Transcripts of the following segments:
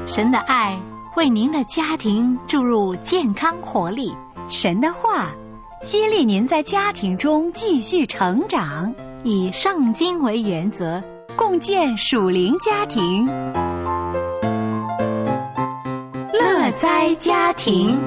神的爱为您的家庭注入健康活力， 神的话激励您在家庭中继续成长， 以圣经为原则， 共建属灵家庭。 乐哉家庭。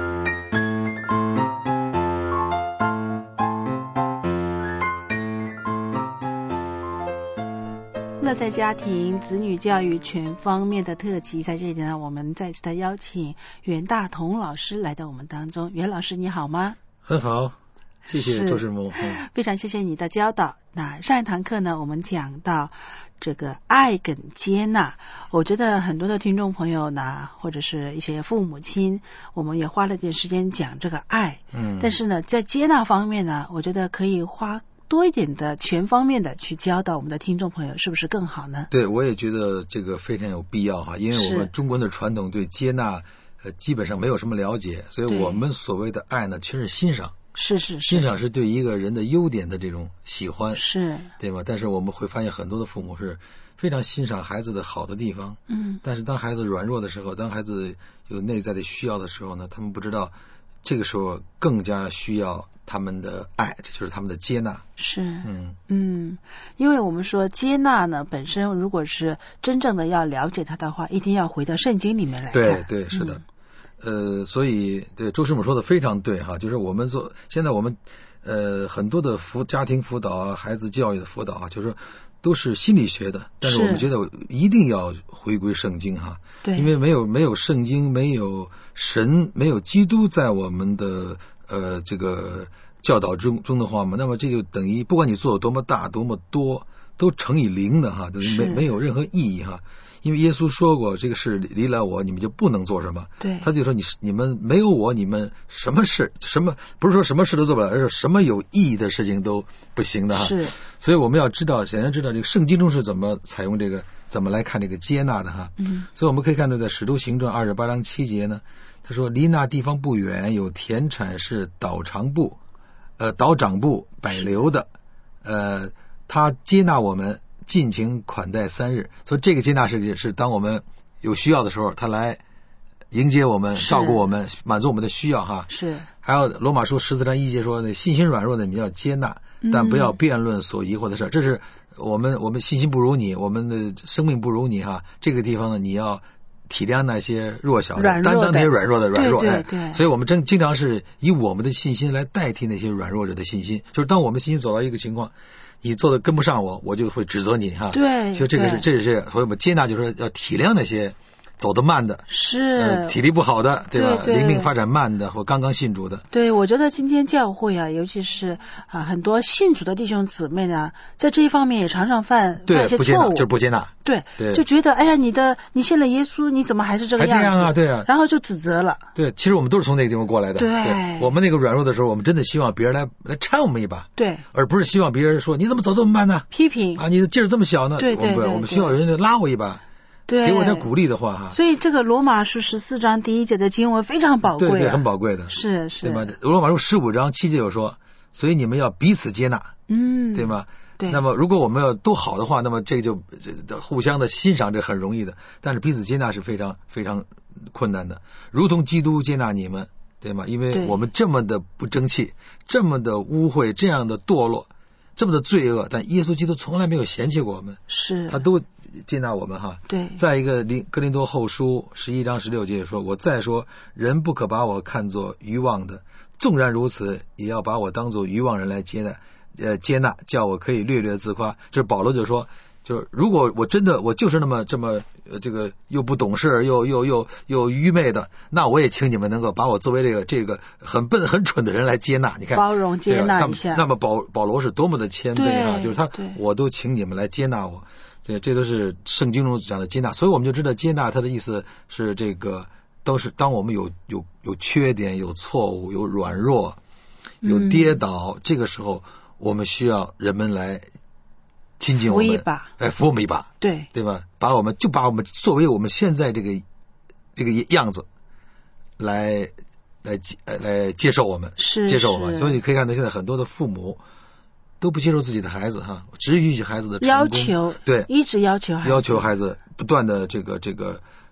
乐在家庭子女教育全方面的特辑，在这里呢，我们再次的邀请袁大同老师来到我们当中。袁老师你好吗？ 很好，谢谢周师母。 非常谢谢你的教导。那上一堂课呢，我们讲到这个爱跟接纳，我觉得很多的听众朋友呢，或者是一些父母亲，我们也花了点时间讲这个爱，但是呢，在接纳方面呢，我觉得可以花多一点的全方面的去教导我们的听众朋友，是不是更好呢？ 对，我也觉得这个非常有必要哈，因为我们中国的传统对接纳基本上没有什么了解，所以我们所谓的爱呢，其实是欣赏。 是欣赏是对一个人的优点的这种喜欢， 是对吧？但是我们会发现很多的父母是非常欣赏孩子的好的地方，但是当孩子软弱的时候，当孩子有内在的需要的时候呢，他们不知道这个时候更加需要他们的爱，这就是他们的接纳。 是因为我们说接纳呢，本身如果是真正的要了解它的话，一定要回到圣经里面来看。 对，是的。所以对周师母说的非常对哈，就是我们现在我们很多的家庭辅导啊，孩子教育的辅导啊，就是说都是心理学的，但是我们觉得一定要回归圣经哈， 对， 因为没有圣经，没有神，没有基督在我们的这个教导中的话嘛，那么这就等于不管你做的多么大多么多，都乘以零的哈，没有任何意义哈。因为耶稣说过，这个事离了我，你们就不能做什么。 对， 他就说你们没有我，你们什么事不是说什么事都做不了，而是什么有意义的事情都不行的哈。 是， 所以我们要想要知道这个圣经中是怎么采用这个，怎么来看这个接纳的哈。所以我们可以看到在使徒行传28章7节呢，他说离那地方不远有田产是岛长部摆留的，他接纳我们，尽情款待3日。所以这个接纳是当我们有需要的时候，他来迎接我们，照顾我们，满足我们的需要哈。 是。还有罗马书14章1节说，那信心软弱的你要接纳，但不要辩论所疑惑的事。这是我们信心不如你，我们的生命不如你哈。这个地方呢，你要体谅那些弱小的，担当那些软弱。 对。 所以我们经常是以我们的信心来代替那些软弱者的信心。就是当我们信心走到一个情况，你做的跟不上我就会指责你哈。 对， 其实这是所以我们接纳，就是说要体谅那些走得慢的， 是体力不好的，对吧？ 对， 灵命发展慢的或刚刚信主的。 对，我觉得今天教会啊，尤其是很多信主的弟兄姊妹呢，在这一方面也常常犯一些错误， 就是不接纳。 对，就觉得哎呀，你信了耶稣，你怎么还是这个样子？ 还这样啊？对啊， 然后就指责了。 对，其实我们都是从那个地方过来的。对，我们那个软弱的时候，我们真的希望别人来搀我们一把。 对， 而不是希望别人说你怎么走这么慢呢？ 批评啊，你的劲儿这么小呢？ 对， 我们需要有人拉我一把。 对， 给我点鼓励的话哈。 所以这个罗马书14章1节的经文非常宝贵， 对，很宝贵的， 是， 对吧？罗马书15章7节有说，所以你们要彼此接纳，对吗？ 对。 那么如果我们要都好的话，那么这就互相的欣赏，这很容易的。但是彼此接纳是非常非常困难的，如同基督接纳你们，对吗？因为我们这么的不争气，这么的污秽，这样的堕落，这么的罪恶，但耶稣基督从来没有嫌弃过我们， 是他都接纳我们哈。 对。 再一个哥林多后书11章16节说，我再说，人不可把我看作愚妄的，纵然如此，也要把我当作愚妄人来接纳，叫我可以略略自夸。这保罗就说，就是如果我就是这么这个又不懂事又愚昧的，那我也请你们能够把我作为这个很笨很蠢的人来接纳。你看， 包容接纳一下。 那么保罗是多么的谦卑啊！就是我都请你们来接纳我。这都是圣经中讲的接纳，所以我们就知道接纳它的意思是这个都是当我们有缺点、有错误、有软弱、有跌倒，这个时候我们需要人们来亲近我们，扶我们一把，对吧？把我们作为我们现在这个样子来接受我们，接受我们。所以你可以看到现在很多的父母都不接受自己的孩子哈，只允许孩子的成功， 要求，对，一直要求孩子不断的这个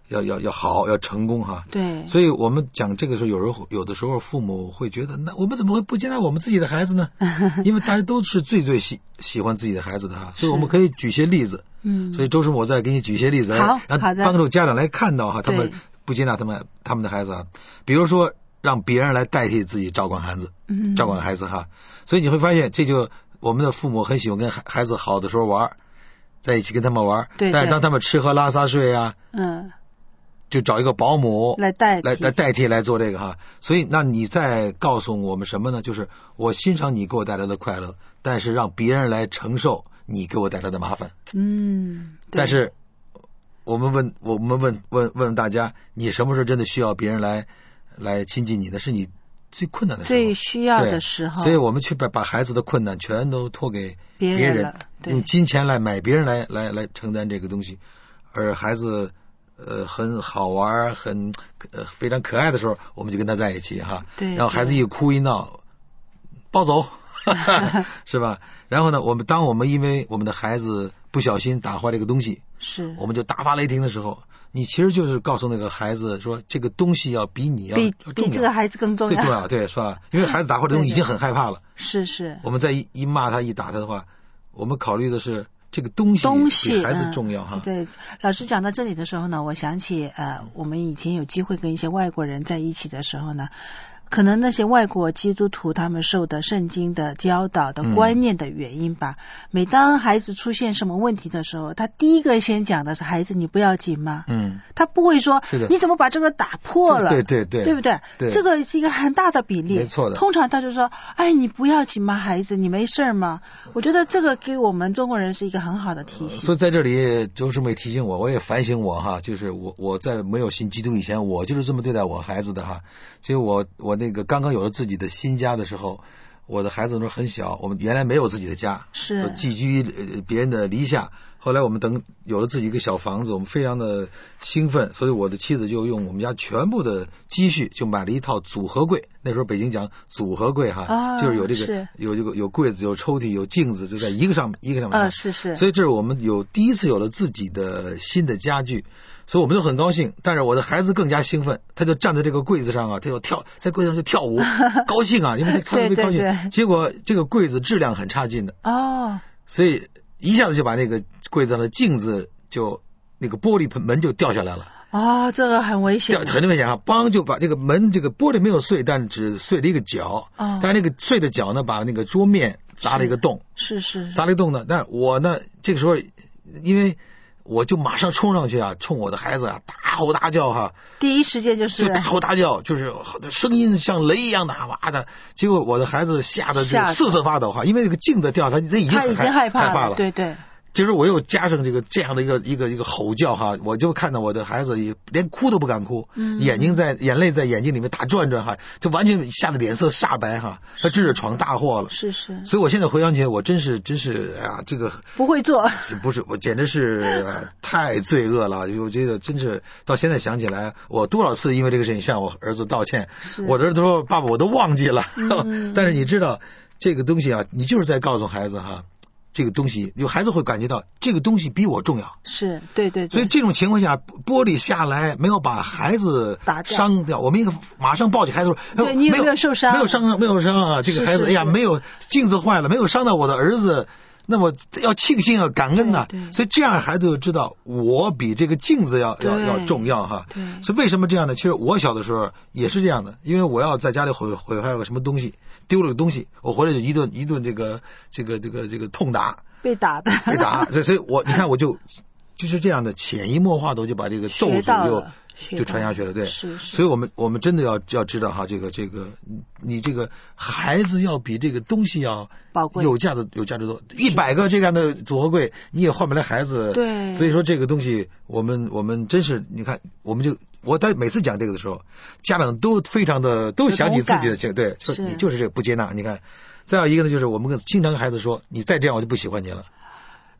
要好，要成功哈。 对， 所以我们讲这个时候，有的时候父母会觉得，那我们怎么会不接纳我们自己的孩子呢？因为大家都是最喜欢自己的孩子的哈，所以我们可以举些例子。所以周师母我再给你举些例子， 好， 让帮助家长来看到哈，他们不接纳他们的孩子啊。比如说让别人来代替自己照管孩子，照管孩子哈。所以你会发现，这就我们的父母很喜欢跟孩子好的时候玩，在一起跟他们玩。 对， 但是当他们吃喝拉撒睡啊，就找一个保姆来代替来做这个哈。所以那你在告诉我们什么呢？就是我欣赏你给我带来的快乐，但是让别人来承受你给我带来的麻烦。但是我们问大家，你什么时候真的需要别人来亲近你呢？是你最困难的时候， 最需要的时候。 所以我们去把孩子的困难全都托给别人，用金钱来买别人来承担这个东西，而孩子很好玩很非常可爱的时候，我们就跟他在一起哈。 对， 然后孩子一哭一闹，抱走是吧？然后呢，当我们因为我们的孩子不小心打坏这个东西，是我们就大发雷霆的时候，你其实就是告诉那个孩子说，这个东西要比你要重要， 比这个孩子更重要， 最重要，对，是吧？因为孩子打坏这东西已经很害怕了， 是。我们再一骂他一打他的话，我们考虑的是这个东西比孩子重要哈。 对，老师讲到这里的时候呢，我想起我们以前有机会跟一些外国人在一起的时候呢。可能那些外国基督徒他们受的圣经的教导的观念的原因吧，每当孩子出现什么问题的时候，他第一个先讲的是孩子你不要紧吗？他不会说你怎么把这个打破了，对不对？这个是一个很大的比例， 没错的。 通常他就说哎你不要紧吗孩子，你没事吗？我觉得这个给我们中国人是一个很好的提醒。 所以在这里周师妹提醒我也反省我哈，就是我在没有信基督以前，我就是这么对待我孩子的哈。所以我那个刚刚有了自己的新家的时候，我的孩子都很小，我们原来没有自己的家， 是寄居别人的篱下。后来我们等有了自己一个小房子，我们非常的兴奋，所以我的妻子就用我们家全部的积蓄就买了一套组合柜。那时候北京讲组合柜哈，就是有这个有柜子有抽屉有镜子，就在一个上面是。 所以这是我们第一次有了自己的新的家具。所以我们都很高兴，但是我的孩子更加兴奋，他就站在这个柜子上啊，他就在柜子上就跳舞，高兴啊，因为他特别高兴。对。结果这个柜子质量很差劲的所以一下子就把那个柜子上的镜子就那个玻璃门就掉下来了。 这个很危险， 很危险啊！邦就把这个门这个玻璃没有碎，但只碎了一个角。但是那个碎的角呢，把那个桌面砸了一个洞。 是砸了一个洞呢。但我呢，这个时候因为我就马上冲上去啊，冲我的孩子啊大吼大叫哈！ 第一时间就大吼大叫，就是声音像雷一样的哇的。结果我的孩子吓得就瑟瑟发抖哈，因为这个镜子掉，他已经害怕了。 对。 就是我又加上这样的一个吼叫哈，我就看到我的孩子也连哭都不敢哭，眼泪在眼睛里面打转哈，就完全吓得脸色煞白哈，他真是闯大祸了。 是。 所以我现在回想起来，我真是哎呀，这个不会做， 不是我简直是太罪恶了。我觉得真是到现在想起来，我多少次因为这个事情向我儿子道歉，我的儿子说爸爸我都忘记了。但是你知道这个东西啊，你就是在告诉孩子哈。这个东西，有孩子会感觉到这个东西比我重要， 是对。 所以这种情况下，玻璃下来没有把孩子伤掉，我们马上抱起孩子说：“ 对你有没有受伤？ 没有伤啊！这个孩子，哎呀，没有镜子坏了，没有伤到我的儿子。”那么要庆幸啊，感恩呐。所以这样孩子就知道我比这个镜子要重要哈。所以为什么这样呢？其实我小的时候也是这样的，因为我要在家里毁坏了个什么东西，丢了个东西，我回来就一顿这个痛打，被打。所以你看我就是这样的潜移默化的，我就把这个咒诅就传下去了，对。 是。 所以我们真的要知道哈，这个你这个孩子要比这个东西要宝贵， 有价值多，100个这样的组合柜你也换不来孩子。 对。 所以说这个东西我们真是你看，我在每次讲这个的时候，家长都非常的都想起自己的情，对，说你就是这个不接纳。你看，再有一个呢，就是我们经常跟孩子说，你再这样我就不喜欢你了。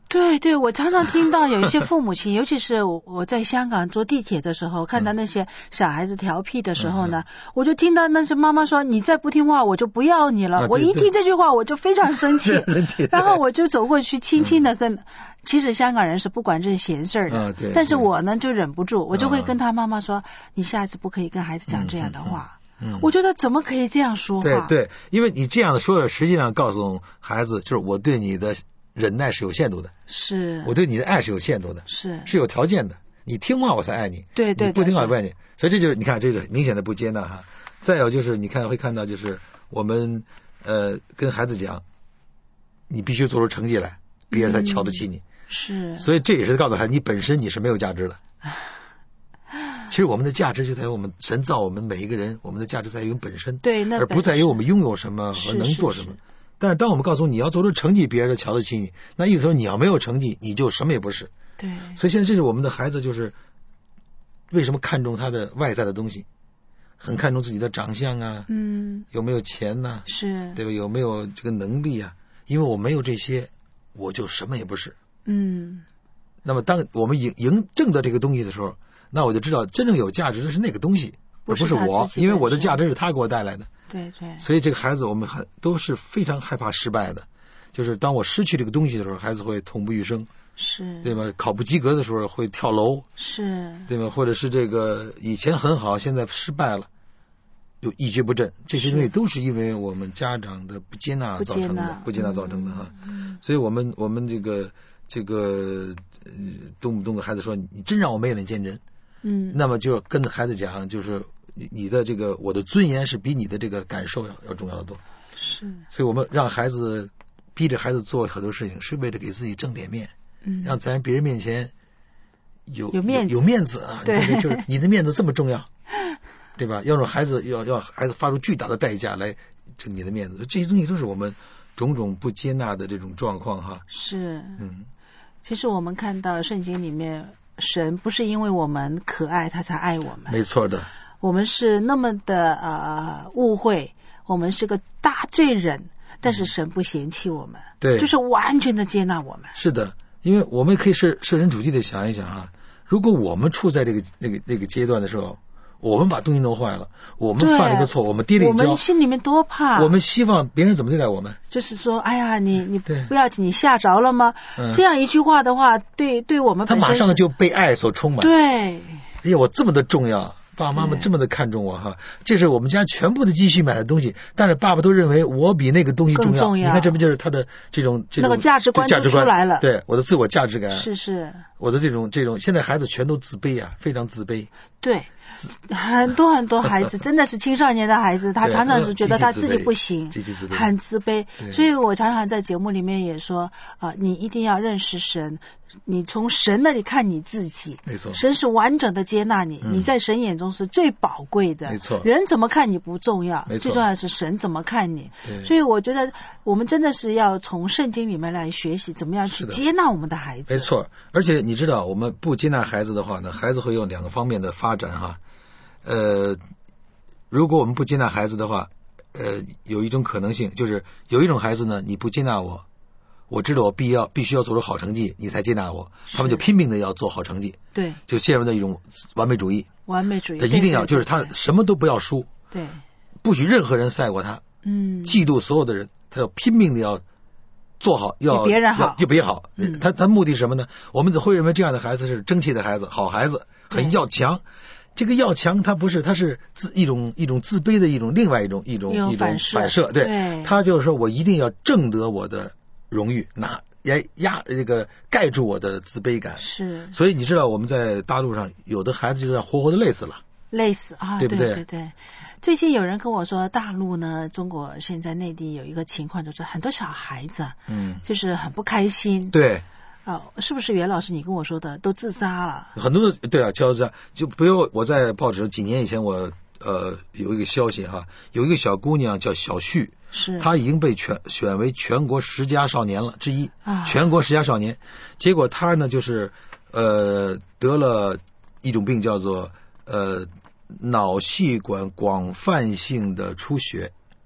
对对，我常常听到有一些父母亲，尤其是我在香港坐地铁的时候，看到那些小孩子调皮的时候呢，我就听到那些妈妈说：“你再不听话，我就不要你了。”我一听这句话，我就非常生气，然后我就走过去，轻轻的跟。其实香港人是不管这些闲事儿的，但是我呢就忍不住，我就会跟他妈妈说：“你下次不可以跟孩子讲这样的话。”我觉得怎么可以这样说话？ 对，因为你这样的说，实际上告诉孩子，就是我对你的忍耐是有限度的， 是我对你的爱是有限度的， 是有条件的。你听话我才爱你， 对， 你不听话我不爱你。所以这就是你看这个明显的不接纳哈。再有就是你会看到就是我们跟孩子讲，你必须做出成绩来，别人才瞧得起你。 是， 所以这也是告诉孩子，你本身你是没有价值的。其实我们的价值就在于我们神造我们每一个人，我们的价值在于我们本身， 对， 而不在于我们拥有什么和能做什么。但是当我们告诉你要做出成绩，别人瞧得起你，那意思说你要没有成绩，你就什么也不是。 对， 所以现在这是我们的孩子，就是为什么看重他的外在的东西，很看重自己的长相啊，有没有钱呐， 是， 对吧？有没有这个能力啊？因为我没有这些，我就什么也不是。那么当我们挣得这个东西的时候，那我就知道真正有价值的是那个东西，而不是我，因为我的价值是他给我带来的。 对， 所以这个孩子我们都是非常害怕失败的，就是当我失去这个东西的时候，孩子会痛不欲生， 是， 对吧？考不及格的时候会跳楼， 是， 对吧？或者是这个以前很好，现在失败了，就一蹶不振。这些东西都是因为我们家长的不接纳造成的，不接纳造成的哈。所以我们这个动不动跟孩子说你真让我没脸见人，那么就跟孩子讲，就是你的这个我的尊严是比你的这个感受要重要的多。 是， 所以我们让孩子逼着孩子做很多事情，是为了给自己挣点面，让在别人面前有面子啊。 对， 就是你的面子这么重要，对吧？要让孩子要孩子发出巨大的代价来挣你的面子，这些东西都是我们种种不接纳的这种状况哈。 是，其实我们看到圣经里面，神不是因为我们可爱他才爱我们， 没错的。 我们是那么的误会，我们是个大罪人，但是神不嫌弃我们， 对， 就是完全的接纳我们。 是的，因为我们可以设身处地的想一想啊，如果我们处在那个阶段的时候，我们把东西弄坏了，我们犯了一个错，我们跌了一跤， 我们心里面多怕。 我们希望别人怎么对待我们？ 就是说，哎呀，你不要紧，你吓着了吗？这样一句话的话，对我们本身他马上就被爱所充满。 对， 哎呀，我这么的重要，爸爸妈妈这么的看重我哈，这是我们家全部的积蓄买的东西，但是爸爸都认为我比那个东西重要。你看，这不就是他的这种那个价值观就出来了？ 对，我的自我价值感是， 我的这种，现在孩子全都自卑啊，非常自卑。 对。很多孩子真的是青少年的孩子，他常常是觉得他自己不行，很自卑。所以我常常在节目里面也说你一定要认识神，你从神那里看你自己， 没错， 神是完整的接纳你，你在神眼中是最宝贵的， 没错。 人怎么看你不重要， 没错， 最重要的是神怎么看你。所以我觉得我们真的是要从圣经里面来学习怎么样去接纳我们的孩子。 没错，而且你知道，我们不接纳孩子的话呢，孩子会有2个方面的发展哈。如果我们不接纳孩子的话，有一种可能性，就是有一种孩子呢，你不接纳我知道我必须要做出好成绩，你才接纳我，他们就拼命的要做好成绩， 对， 就陷入到一种完美主义。他一定要就是他什么都不要输， 对， 不许任何人赛过他，嫉妒所有的人，他要拼命的要做好，要比别人好， 就别好。他目的是什么呢？我们会认为这样的孩子是争气的孩子，好孩子，很要强。这个要强，他不是，他是一种自卑的另外一种反射。对，他就是说我一定要挣得我的荣誉，这个盖住我的自卑感。 是， 所以你知道我们在大陆上有的孩子就要活活的累死了，对不对？ 对。最近有人跟我说，大陆呢，中国现在内地有一个情况，就是很多小孩子，就是很不开心。 对。 是不是袁老师你跟我说的都自杀了？很多的对啊，自杀。就比如我在报纸几年以前，我有一个消息哈，有一个小姑娘叫小旭， 是她已经被选为全国10佳少年了之一，全国10佳少年。结果她呢就是得了一种病叫做脑细管广泛性的出血，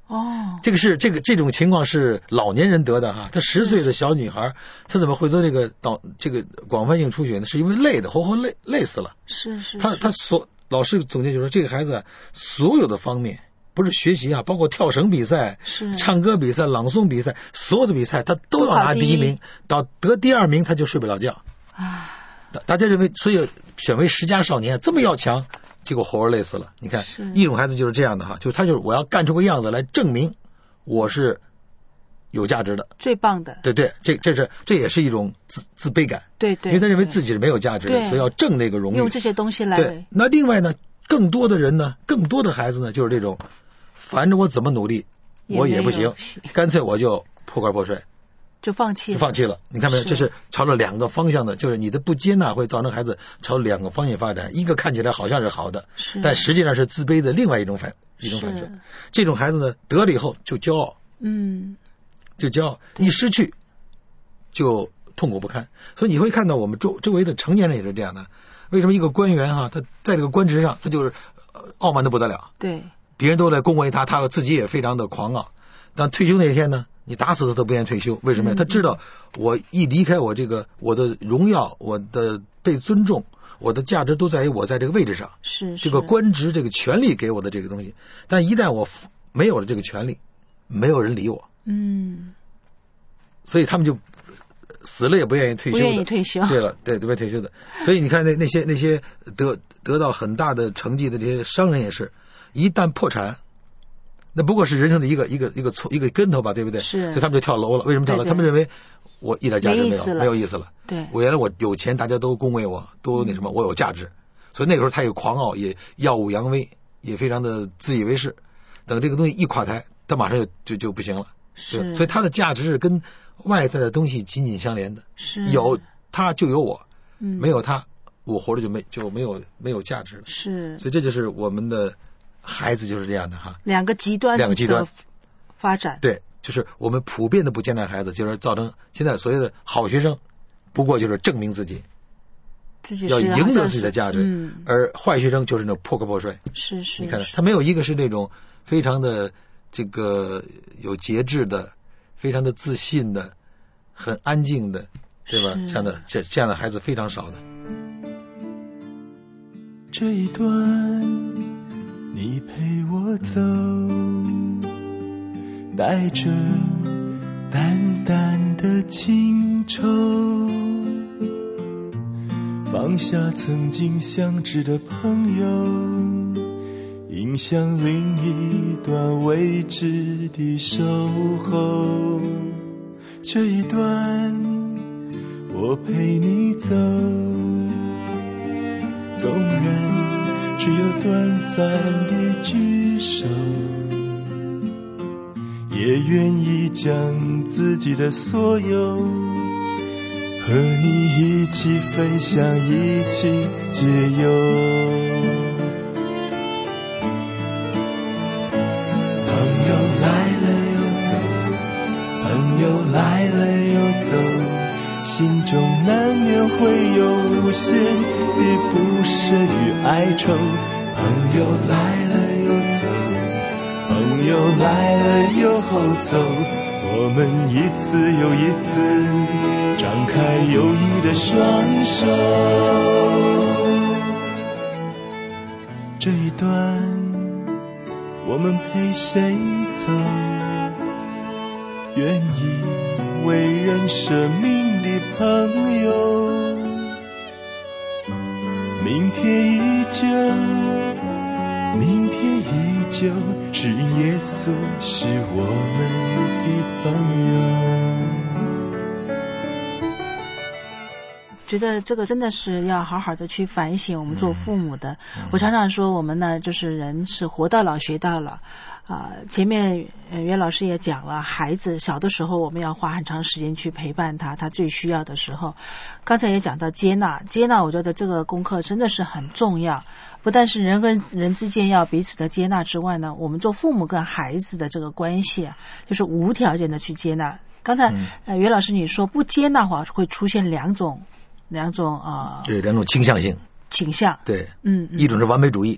哦， 这种情况是老年人得的哈。她10岁的小女孩，她怎么会得这个广泛性出血呢？是因为累的，活活累死了。 是。 老师总结就说，这个孩子所有的方面，不是学习啊，包括跳绳比赛、唱歌比赛、朗诵比赛，所有的比赛他都要拿第1名，到得第2名他就睡不了觉。大家认为，所以选为10佳少年这么要强，结果活活累死了。你看，一种孩子就是这样的哈，就是我要干出个样子来证明我是有价值的， 最棒的。 对，这也是一种自卑感。 对， 因为他认为自己是没有价值的，所以要挣那个荣誉， 用这些东西来。 对，那另外呢，更多的孩子呢，就是这种，反正我怎么努力我也不行，干脆我就破罐破摔， 就放弃了。你看没有？这是朝着2个方向的，就是你的不接纳会造成孩子朝2个方向发展，一个看起来好像是好的，但实际上是自卑的另外一种反射。这种孩子呢，得了以后就骄傲，就骄傲，一失去就痛苦不堪。所以你会看到我们周围的成年人也是这样的。为什么一个官员他在这个官职上他就是傲慢的不得了？对，别人都来恭维他自己也非常的狂傲。但退休那天呢，你打死他都不愿意退休。为什么呀？他知道我一离开我的荣耀，我的被尊重，我的价值都在于我在这个位置上，是这个官职这个权利给我的这个东西。但一旦我没有了这个权利，没有人理我。所以他们就死了也不愿意退休的，不愿意退休。对了，对，不愿意退休的。所以你看那些得到很大的成绩的这些商人也是，一旦破产，那不过是人生的一个跟头吧，对不对？是。所以他们就跳楼了。为什么跳楼？他们认为我一点价值没有意思了。对。我原来我有钱，大家都恭维我，都那什么，我有价值。所以那个时候他也狂傲，也耀武扬威，也非常的自以为是。等这个东西一垮台，他马上就不行了。是。所以他的价值是跟外在的东西紧紧相连的。是。有他就有我，没有他，我活着就没有价值了。是。所以这就是我们的孩子就是这样的哈。两个极端发展。对，就是我们普遍的不接纳孩子，就是造成现在所谓的好学生，不过就是证明自己要赢得自己的价值，而坏学生就是那破罐破摔。是。你看他没有一个是那种非常的这个有节制的，非常的自信的，很安静的，对吧？这样的孩子非常少的。 这一段你陪我走，带着淡淡的情愁，放下曾经相知的朋友，迎向另一段未知的守候。这一段我陪你走，纵然只有短暂的聚首，也愿意将自己的所有和你一起分享，一起解忧。朋友来了又走，朋友来了又走，心中难免会有无限的不舍与哀愁。朋友来了又走，朋友来了又走，我们一次又一次张开友谊的双手。这一段我们陪谁走？愿意为人舍命的朋友，明天依旧，明天依旧，是耶稣是我们的朋友。 觉得这个真的是要好好的去反省我们做父母的。我常常说我们呢，就是人是活到老学到老。前面袁老师也讲了，孩子小的时候我们要花很长时间去陪伴他最需要的时候。刚才也讲到接纳，我觉得这个功课真的是很重要。不但是人跟人之间要彼此的接纳之外呢，我们做父母跟孩子的这个关系啊，就是无条件的去接纳。刚才袁老师你说不接纳的话会出现两种对，两种倾向性。 倾向。 对，一种是完美主义。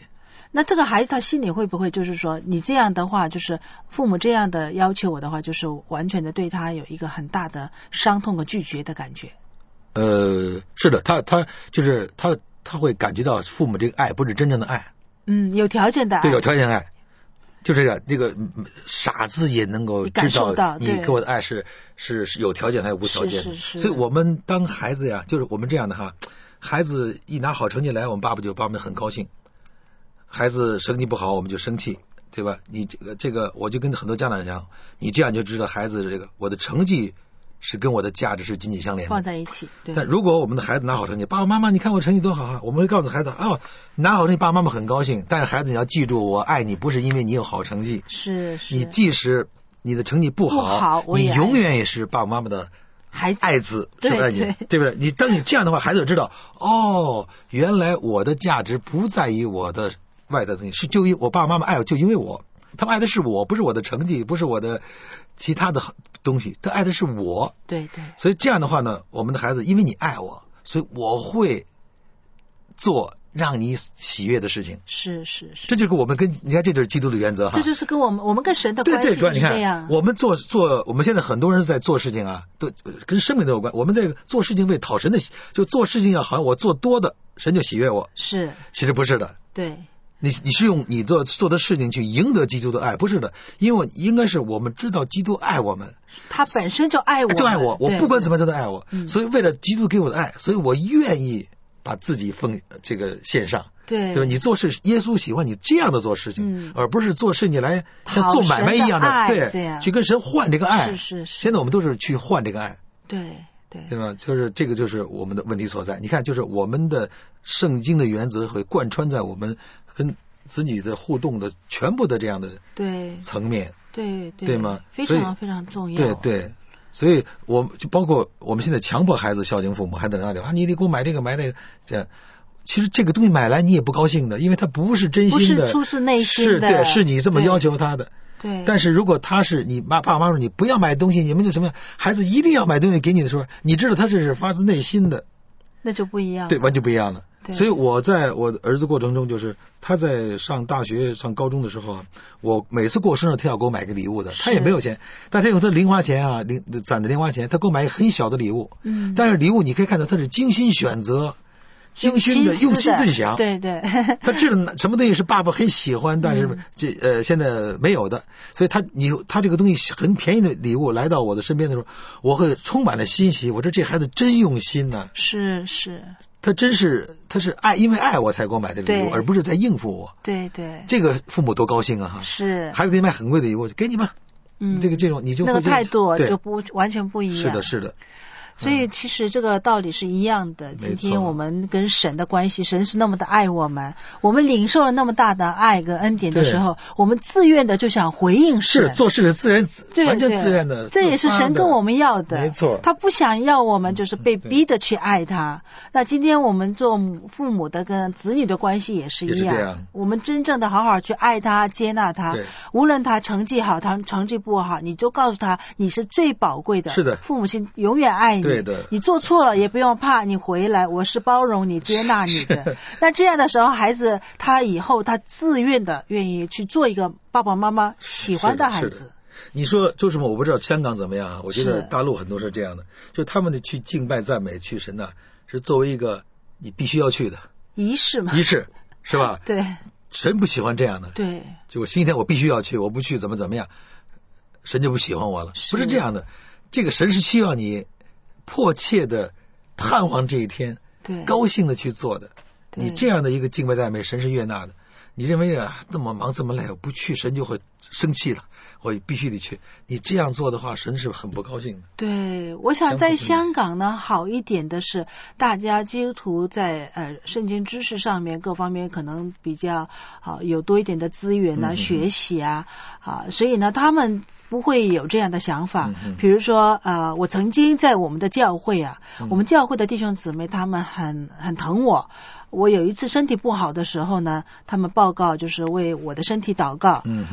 那这个孩子他心里会不会就是说，你这样的话，就是父母这样的要求我的话，就是完全的对他有一个很大的伤痛和拒绝的感觉？ 是的，他就是他会感觉到父母这个爱不是真正的爱。 有条件的爱。对， 有条件的爱。就这个那个傻子也能够知道你给我的爱是有条件还有无条件的。所以我们当孩子呀，就是我们这样的哈，孩子一拿好成绩来，我们爸妈很高兴。孩子成绩不好，我们就生气，对吧？你这个，我就跟很多家长讲，你这样就知道孩子这个我的成绩是跟我的价值是紧紧相连的， 放在一起。对。 但如果我们的孩子拿好成绩，爸爸妈妈，你看我成绩多好啊，我们会告诉孩子拿好成绩，爸爸妈妈很高兴。但是孩子你要记住，我爱你不是因为你有好成绩， 是你即使你的成绩不好，你永远也是爸爸妈妈的爱子，是不是？对不对？你当你这样的话，孩子就知道原来我的价值不在于我的外在东西，是就因我爸爸妈妈爱我，就因为我，他们爱的是我，不是我的成绩，不是我的其他的东西，他爱的是我。 对。 所以这样的话呢，我们的孩子因为你爱我，所以我会做让你喜悦的事情。是。这就是我们你看，这就是基督的原则哈。这就是跟我们跟神的关系。对， 你看我们我们现在很多人在做事情啊，都跟生命都有关。我们这个做事情为讨神的，就做事情要好像我做多的神就喜悦我。是，其实不是的。 对。 你是用你做的事情去赢得基督的爱，不是的，因为应该是我们知道基督爱我们， 他本身就爱我， 我不管怎么样都爱我，所以为了基督给我的爱，所以我愿意把自己献上，对吧？你做事，耶稣喜欢你这样的做事情，而不是做事你来像做买卖一样的，对，去跟神换这个爱。是。现在我们都是去换这个爱，对吧？就是这个就是我们的问题所在。你看，就是我们的圣经的原则会贯穿在我们跟子女的互动的全部的这样的层面，对吗？ 非常非常重要。 对，所以我就包括我们现在强迫孩子孝敬父母，还在那里你得给我买这个买那个，这样。其实这个东西买来你也不高兴的，因为它不是真心的， 不是出自内心的， 是你这么要求他的。对。但是如果他是你爸爸妈妈说你不要买东西，你们就什么样？孩子一定要买东西给你的时候，你知道他这是发自内心的， 那就不一样了。 对，完全不一样了。所以我在我的儿子过程中，就是他在上大学、上高中的时候啊，我每次过生日他要给我买个礼物的，他也没有钱，但他有他零花钱啊，攒的零花钱，他给我买一个很小的礼物。但是礼物你可以看到他是精心选择。精心的用心去想， 对， 他知道什么东西是爸爸很喜欢，但是现在没有的，所以他这个东西很便宜的礼物来到我的身边的时候，我会充满了欣喜。我说这孩子真用心呢， 是， 他是爱，因为爱我才给我买的礼物，而不是在应付我。对，这个父母多高兴啊！哈，是孩子给你买很贵的礼物，给你吧。这种你就会那个态度就不完全不一样。 是的。 所以其实这个道理是一样的。今天我们跟神的关系，神是那么的爱我们，我们领受了那么大的爱跟恩典的时候，我们自愿的就想回应神。 是做事是自然，完全自愿的。 这也是神跟我们要的， 没错。 他不想要我们就是被逼的去爱他。那今天我们做父母的跟子女的关系也是一样，我们真正的好好去爱他、接纳他，无论他成绩好，他成绩不好，你就告诉他你是最宝贵的。 是的， 父母亲永远爱你。 对的， 你做错了也不用怕，你回来，我是包容你、接纳你的。那这样的时候，孩子他以后他自愿的愿意去做一个爸爸妈妈喜欢的孩子。 是的。你说就什么？我不知道香港怎么样啊？我觉得大陆很多是这样的，就他们的去敬拜、赞美、去神呐，是作为一个你必须要去的仪式嘛？ 仪式是吧？ 对。 神不喜欢这样的。 对。 就我星期天我必须要去，我不去怎么样，神就不喜欢我了。不是这样的，这个神是希望你迫切的盼望这一天，高兴的去做的。你这样的一个敬拜赞美，神是悦纳的。你认为这么忙这么累，我不去神就会生气了，我必须得去。你这样做的话，神是很不高兴的。 对，我想在香港呢，好一点的是，大家基督徒在圣经知识上面各方面可能比较有多一点的资源啊，学习啊，所以呢，他们不会有这样的想法。比如说我曾经在我们的教会啊，我们教会的弟兄姊妹他们很疼我。我有一次身体不好的时候呢，他们报告就是为我的身体祷告。那有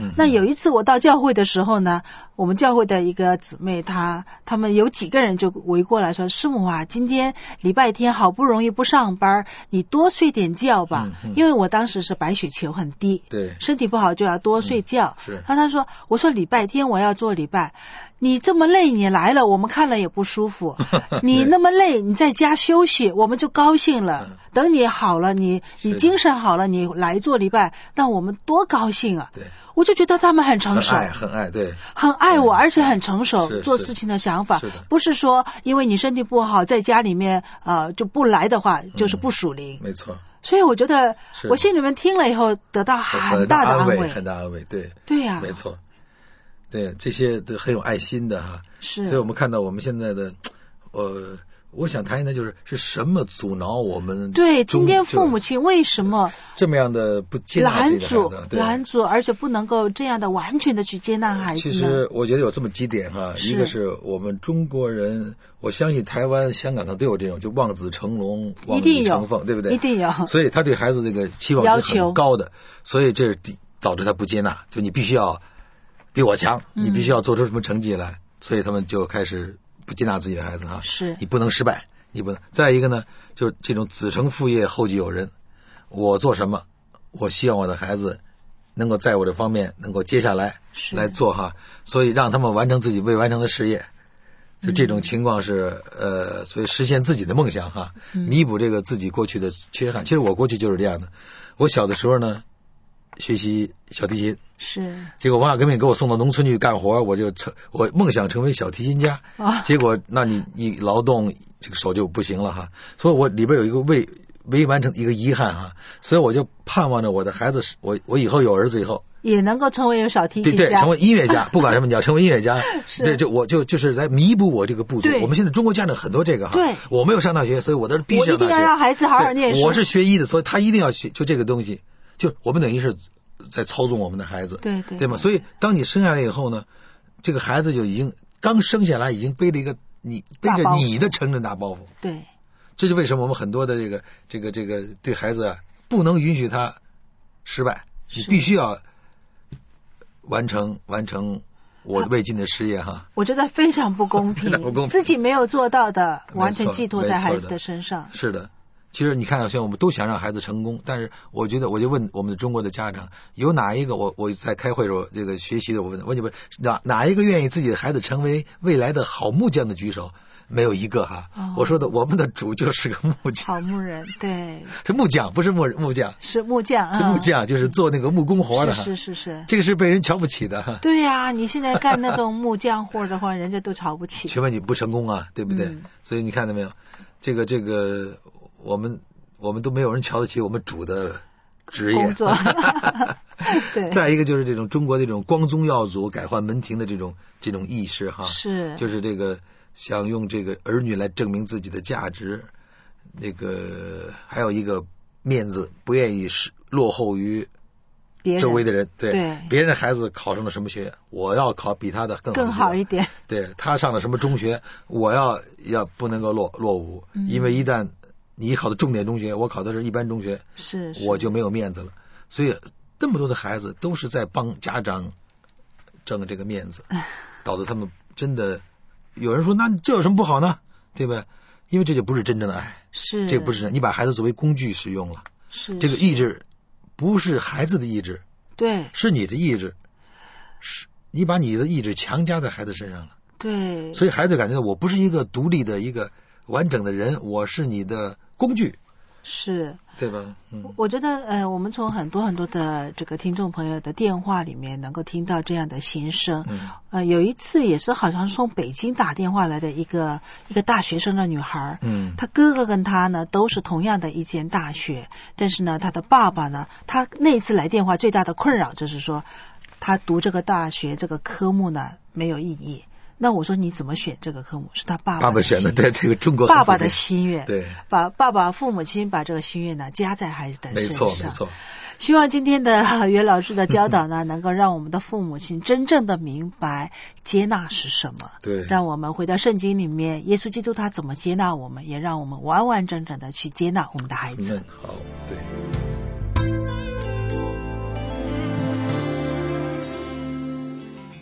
有一次我到教会的时候呢，我们教会的一个姊妹他们有几个人就围过来说，师母啊，今天礼拜天好不容易不上班，你多睡点觉吧。因为我当时是白血球很低， 对， 身体不好就要多睡觉。 是。 然后他说，我说礼拜天我要做礼拜，你这么累你来了，我们看了也不舒服。你那么累，你在家休息，我们就高兴了。等你好了，你精神好了，你来做礼拜，那我们多高兴啊！ 对， 我就觉得他们很成熟， 很爱，对， 很爱我，而且很成熟，做事情的想法，不是说因为你身体不好，在家里面就不来的话，就是不属灵。 没错。 所以我觉得我心里面听了以后得到很大的安慰， 很大安慰，对， 对呀， 没错。对，这些都很有爱心的哈。 是。 所以我们看到我们现在的，我想谈一谈，是什么阻挠我们？ 对，今天父母亲为什么这么样的不接纳自己的孩子？ 拦阻，而且不能够这样的完全的去接纳孩子呢？ 其实我觉得有这么几点哈，一个是我们中国人，我相信台湾、香港上都有这种，就望子成龙、望女成凤，对不对？ 一定有。 所以他对孩子这个期望是很高的，所以这是导致他不接纳，就你必须要比我强，你必须要做出什么成绩来，所以他们就开始不接纳自己的孩子哈。 是， 你不能失败，你不能。再一个呢，就是这种子承父业，后继有人。我做什么，我希望我的孩子能够在我这方面能够接下来来做哈，所以让他们完成自己未完成的事业。就这种情况是所以实现自己的梦想哈，弥补这个自己过去的缺憾。其实我过去就是这样的，我小的时候呢，学习小提琴， 是， 结果王小根本给我送到农村去干活，我梦想成为小提琴家，结果那你劳动这个手就不行了哈，所以我里边有一个未完成一个遗憾哈，所以我就盼望着我的孩子，我以后有儿子以后也能够成为有小提琴家， 对，成为音乐家，不管什么你要成为音乐家，对，就是来弥补我这个不足。我们现在中国家长很多这个哈， 对， 我没有上大学，所以我都是必须上大学， 我一定要让孩子好好念书。 我是学医的，所以他一定要学，就这个东西，就我们等于是在操纵我们的孩子，对吗？所以当你生下来以后呢，这个孩子就已经刚生下来已经背着你的成人大包袱， 对。 这就为什么我们很多的这个对孩子啊，不能允许他失败，你必须要完成我未尽的事业哈。我觉得非常不公平，自己没有做到的，完全寄托在孩子的身上。 是的，其实你看，像我们都想让孩子成功，但是我觉得我就问我们的中国的家长，有哪一个我在开会的时候这个学习的我问你们哪一个愿意自己的孩子成为未来的好木匠的举手？没有一个哈，我说的我们的主就是个木匠， 好木人，对， 是木匠，不是木匠， 是木匠， 是木匠，就是做那个木工活的， 是， 这个是被人瞧不起的哈。 对呀，你现在干那种木匠活的话，人家都瞧不起。 请问你不成功啊，对不对？所以你看到没有，这个我们都没有人瞧得起我们主的职业工作。对。 再一个就是这种中国这种光宗耀祖、改换门庭的这种意识哈， 是， 就是这个。想用这个儿女来证明自己的价值，还有一个面子，不愿意落后于周围的人。对，别人的孩子考上了什么学院，我要考比他的更好一点。 对，他上了什么中学，我要不能够落伍，因为一旦你考的重点中学，我考的是一般中学， 是我就没有面子了。所以这么多的孩子都是在帮家长挣这个面子，导致他们真的。有人说，那这有什么不好呢？对吧？因为这就不是真正的爱， 是这不是你把孩子作为工具使用了， 是这个意志不是孩子的意志， 对， 是你的意志，是你把你的意志强加在孩子身上了， 对， 所以孩子感觉到我不是一个独立的一个完整的人，我是你的工具。 是， 对吧？ 我觉得我们从很多的这个听众朋友的电话里面能够听到这样的心声。有一次也是好像从北京打电话来的一个大学生的女孩，她哥哥跟她呢都是同样的一间大学，但是呢她的爸爸呢，他那次来电话最大的困扰就是说，他读这个大学这个科目呢没有意义。那我说你怎么选这个科目？是他爸爸选的，对，这个中国爸爸的心愿， 对， 把爸爸父母亲把这个心愿呢加在孩子的身上， 没错。 希望今天的袁老师的教导呢，能够让我们的父母亲真正的明白接纳是什么。 对， 让我们回到圣经里面，耶稣基督他怎么接纳我们，也让我们完完整整的去接纳我们的孩子。 好，对。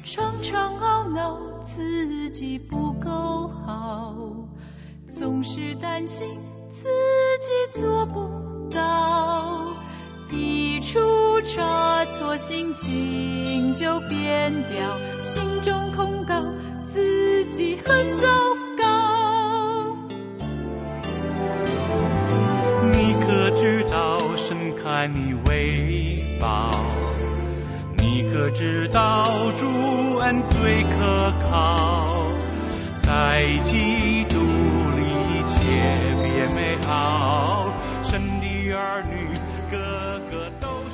常常懊恼自己不够好，总是担心自己做不到，一出差错心情就变掉，心中控告自己很糟糕。 你可知道伸开你尾巴，你可知道主恩最可靠，在基督里一切变美好，神的儿女个个都